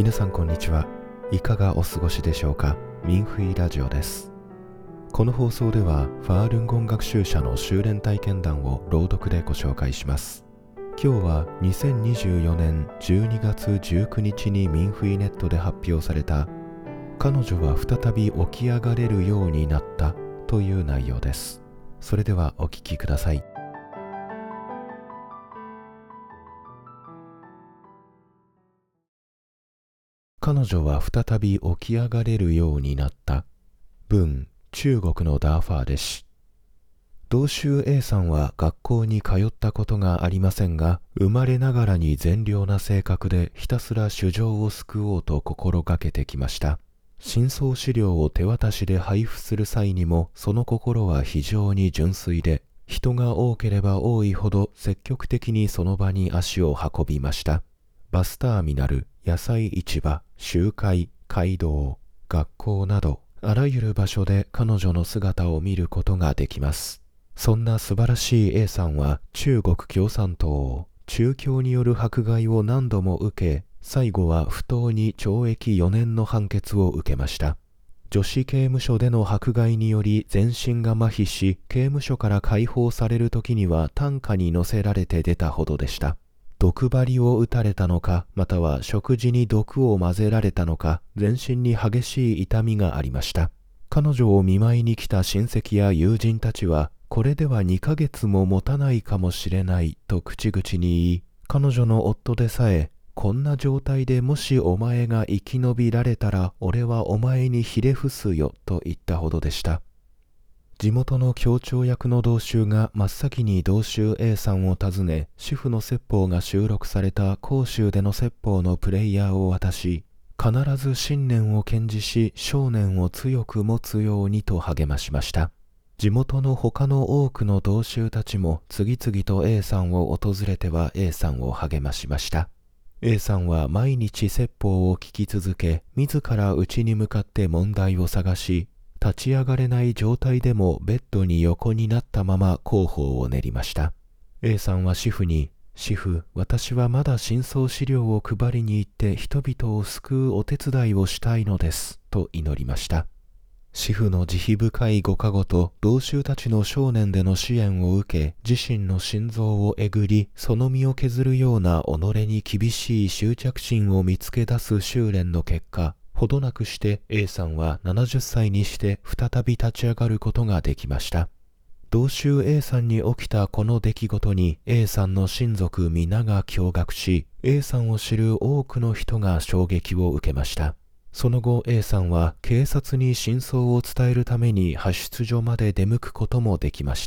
皆さんこんにちは。いかがお過ごしでしょうか。ミンフイラジオです。この放送ではファールンゴン学習者の修練体験談を朗読でご紹介します。今日は2024年12月19日にミンフイネットで発表された彼女は再び起き上がれるようになったという内容です。それではお聞きください。彼女は再び起き上がれるようになった。文、中国のダーファー弟子。同州 A さんは学校に通ったことがありませんが、生まれながらに善良な性格でひたすら衆生を救おうと心がけてきました。深層資料を手渡しで配布する際にも、その心は非常に純粋で、人が多ければ多いほど積極的にその場に足を運びました。バスターミナル、野菜市場、集会、街道、学校など、あらゆる場所で彼女の姿を見ることができます。そんな素晴らしい A さんは中国共産党、中共による迫害を何度も受け、最後は不当に懲役4年の判決を受けました。女子刑務所での迫害により全身が麻痺し、刑務所から解放される時には担架に乗せられて出たほどでした。毒針を打たれたのか、または食事に毒を混ぜられたのか、全身に激しい痛みがありました。彼女を見舞いに来た親戚や友人たちは、これでは2ヶ月も持たないかもしれないと口々に言い、彼女の夫でさえ、こんな状態でもしお前が生き延びられたら、俺はお前にひれ伏すよと言ったほどでした。地元の協調役の同州が真っ先に同州 A さんを訪ね、主婦の説法が収録された甲州での説法のプレイヤーを渡し、必ず信念を堅持し、少年を強く持つようにと励ましました。地元の他の多くの同州たちも次々と A さんを訪れては A さんを励ましました。A さんは毎日説法を聞き続け、自ら家に向かって問題を探し、立ち上がれない状態でもベッドに横になったまま広報を練りました。A さんは主婦に、主婦、私はまだ真相資料を配りに行って人々を救うお手伝いをしたいのです、と祈りました。主婦の慈悲深いご加護と同州たちの少年での支援を受け、自身の心臓をえぐり、その身を削るような己に厳しい執着心を見つけ出す修練の結果、ほどなくして A さんは70歳にして再び立ち上がることができました。同州 A さんに起きたこの出来事に A さんの親族皆が驚愕し、A さんを知る多くの人が衝撃を受けました。その後 A さんは警察に真相を伝えるために派出所まで出向くこともできました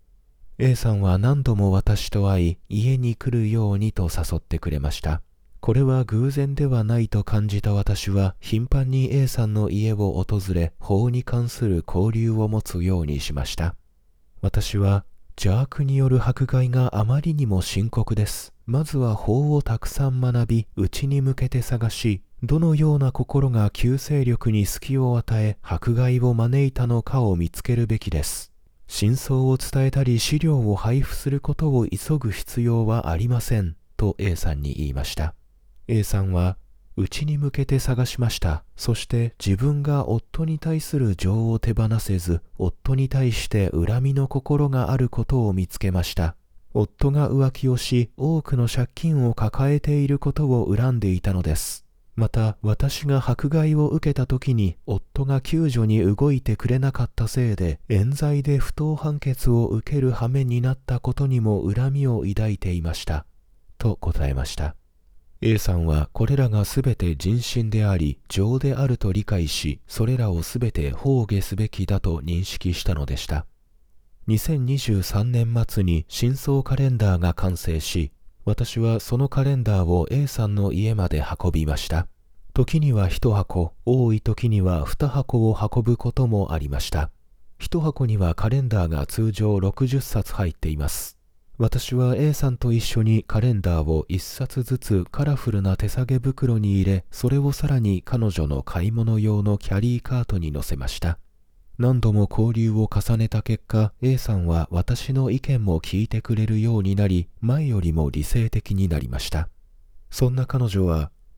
。A さんは何度も私と会い、家に来るようにと誘ってくれました。これは偶然ではないと感じた私は頻繁に A さんの家を訪れ、法に関する交流を持つようにしました。私は、邪悪による迫害があまりにも深刻です。まずは法をたくさん学び、内に向けて探し、どのような心が旧勢力に隙を与え、迫害を招いたのかを見つけるべきです。真相を伝えたり資料を配布することを急ぐ必要はありません、と A さんに言いました。A さんは、内に向けて探しました。そして自分が夫に対する情を手放せず、夫に対して恨みの心があることを見つけました。夫が浮気をし、多くの借金を抱えていることを恨んでいたのです。また、私が迫害を受けた時に、夫が救助に動いてくれなかったせいで、冤罪で不当判決を受ける羽目になったことにも恨みを抱いていました。と答えました。A さんはこれらがすべて人心であり、情であると理解し、それらをすべて放下すべきだと認識したのでした。2023年末に真相カレンダーが完成し、私はそのカレンダーを A さんの家まで運びました。時には1箱、多い時には2箱を運ぶこともありました。1箱にはカレンダーが通常60冊入っています。私は A さんと一緒にカレンダーを1冊ずつカラフルな手提げ袋に入れ、それをさらに彼女の買い物用のキャリーカートに乗せました。何度も交流を重ねた結果、A さんは私の意見も聞いてくれるようになり、前よりも理性的になりました。そんな彼女は、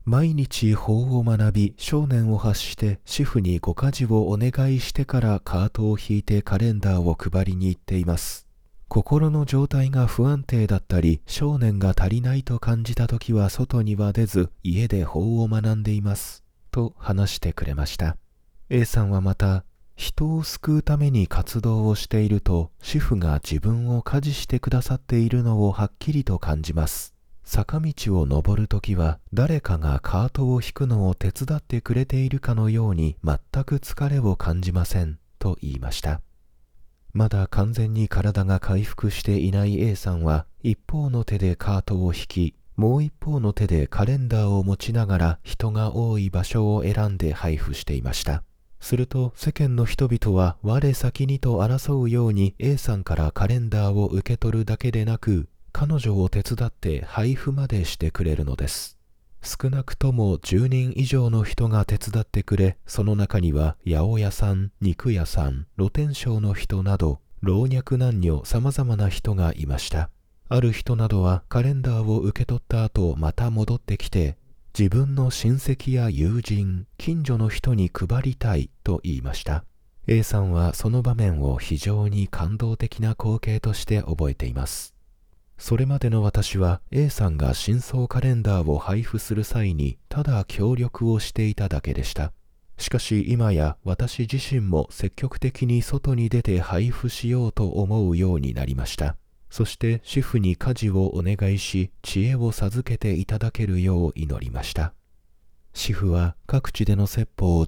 毎日法を学び、少年を発して主婦にご家事をお願いしてからカートを引いてカレンダーを配りに行っています。心の状態が不安定だったり、少年が足りないと感じたときは外には出ず、家で法を学んでいます。と話してくれました。A さんはまた、人を救うために活動をしていると、主婦が自分を家事してくださっているのをはっきりと感じます。坂道を登るときは、誰かがカートを引くのを手伝ってくれているかのように全く疲れを感じません、と言いました。まだ完全に体が回復していない A さんは、一方の手でカートを引き、もう一方の手でカレンダーを持ちながら人が多い場所を選んで配布していました。すると世間の人々は我先にと争うように A さんからカレンダーを受け取るだけでなく、彼女を手伝って配布までしてくれるのです。少なくとも10人以上の人が手伝ってくれ、その中には八百屋さん、肉屋さん、露天商の人など、老若男女様々な人がいました。ある人などはカレンダーを受け取った後また戻ってきて、自分の親戚や友人、近所の人に配りたいと言いました。A さんはその場面を非常に感動的な光景として覚えています。それまでの私は A さんが新装カレンダーを配布する際にただ協力をしていただけでした。しかし今や私自身も積極的に外に出て配布しようと思うようになりました。そして主婦に家事をお願いし、知恵を授けていただけるよう祈りました。主婦は各地での説法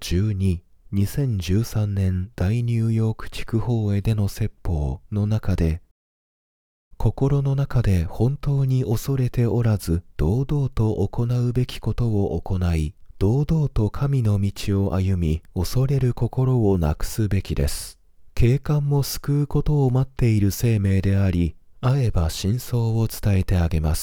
12、2013年大ニューヨーク地区法会での説法の中で、心の中で本当に恐れておらず、堂々と行うべきことを行い、堂々と神の道を歩み、恐れる心をなくすべきです。警官も救うことを待っている生命であり、会えば真相を伝えてあげます。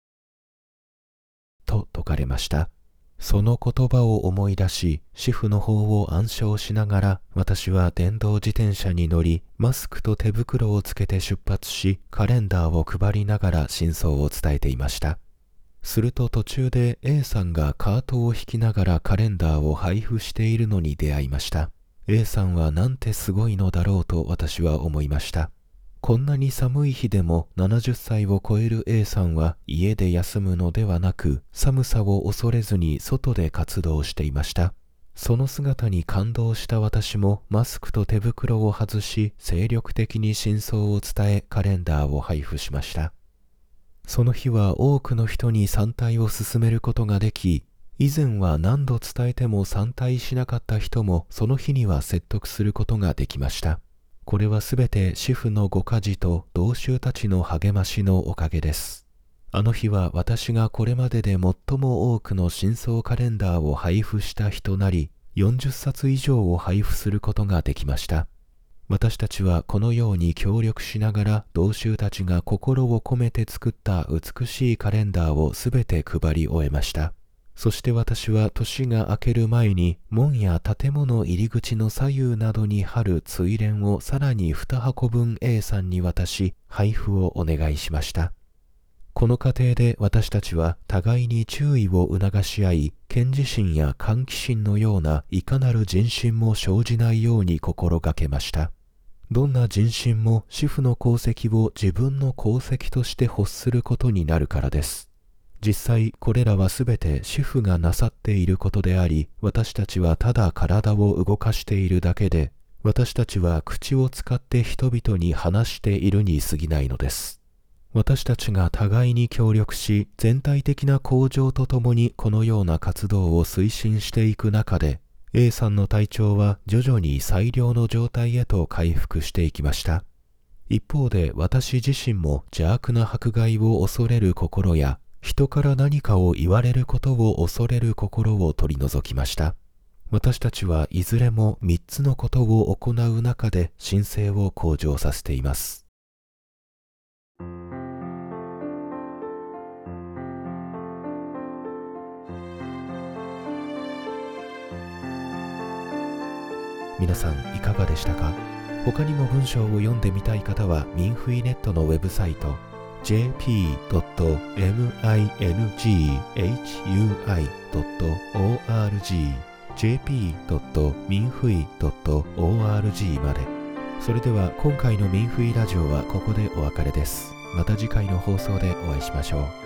と説かれました。その言葉を思い出し、主婦の方を暗唱しながら、私は電動自転車に乗り、マスクと手袋をつけて出発し、カレンダーを配りながら真相を伝えていました。すると途中で A さんがカートを引きながらカレンダーを配布しているのに出会いました。A さんはなんてすごいのだろうと私は思いました。こんなに寒い日でも70歳を超える A さんは家で休むのではなく、寒さを恐れずに外で活動していました。その姿に感動した私もマスクと手袋を外し、精力的に真相を伝えカレンダーを配布しました。その日は多くの人に参拝を進めることができ、以前は何度伝えても参拝しなかった人もその日には説得することができました。これはすべて主婦のご家事と同衆たちの励ましのおかげです。あの日は私がこれまでで最も多くの真相カレンダーを配布した日となり、40冊以上を配布することができました。私たちはこのように協力しながら同衆たちが心を込めて作った美しいカレンダーをすべて配り終えました。そして私は年が明ける前に門や建物入り口の左右などに貼る追連をさらに2箱分 A さんに渡し配布をお願いしました。この過程で私たちは互いに注意を促し合い、賢治心や歓喜心のようないかなる人心も生じないように心がけました。どんな人心も主婦の功績を自分の功績として欲することになるからです。実際これらはすべて主婦がなさっていることであり、私たちはただ体を動かしているだけで、私たちは口を使って人々に話しているに過ぎないのです。私たちが互いに協力し、全体的な向上とともにこのような活動を推進していく中で、A さんの体調は徐々に最良の状態へと回復していきました。一方で私自身も邪悪な迫害を恐れる心や、人から何かを言われることを恐れる心を取り除きました。私たちはいずれも3つのことを行う中で神聖を向上させています。皆さんいかがでしたか？他にも文章を読んでみたい方はミンフイネットのウェブサイト jp.minghui.org jp.minhui.org まで。それでは今回のミンフイラジオはここでお別れです。また次回の放送でお会いしましょう。